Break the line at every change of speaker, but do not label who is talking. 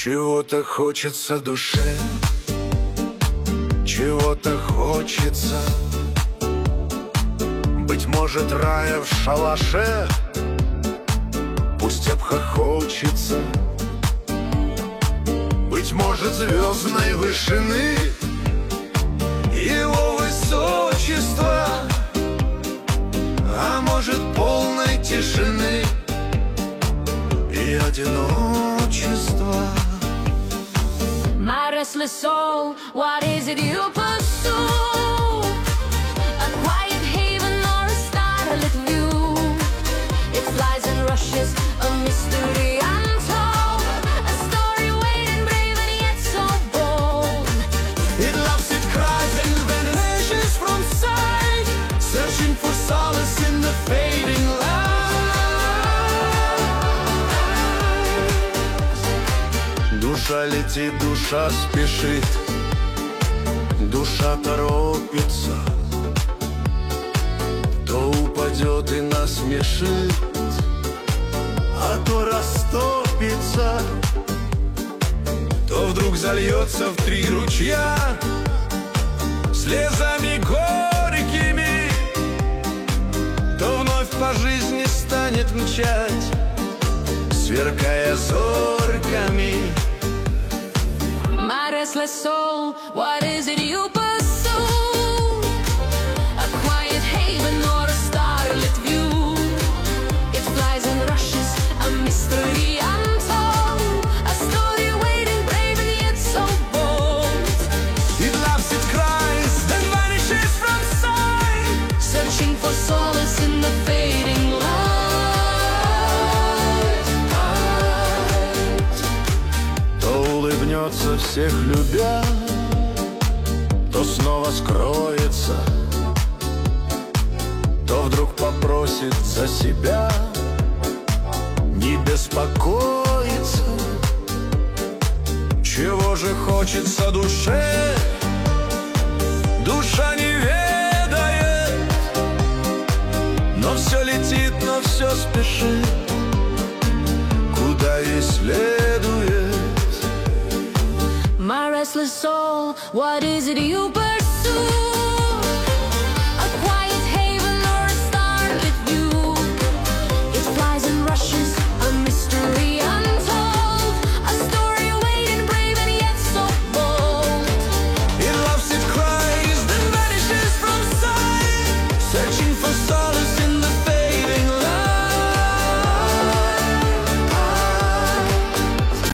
Чего-то хочется душе, чего-то хочется. Быть может, рая в шалаше, пусть обхохочется. Быть может, звездной вышины его высочество, а может, полной тишины и одиночества.
My restless soul, what is it you pursue? A quiet haven or a starlit view? It flies and rushes, a mystery untold, a story waiting, brave and yet so bold.
It loves, it cries and vanishes from sight, searching for solace in the fading light. Душа летит, душа спешит, душа торопится. То упадет и насмешит, а то растопится. То вдруг зальется в три ручья слезами горькими, то вновь по жизни станет мчать, сверкая зорками.
My restless soul, what is it you pursue? A quiet haven or a starlit view? It flies and rushes, a mystery untold, a story waiting, brave and yet so bold.
It loves, it cries, then vanishes from sight,
Searching for solace in the fading light.
то улыбнется, всех любя, то снова скроется, то вдруг попросит за себя не беспокоиться. Чего же хочется душе, душа не ведает, но все летит, но все спешит, куда ей следует.
My restless soul, what is it you pursue?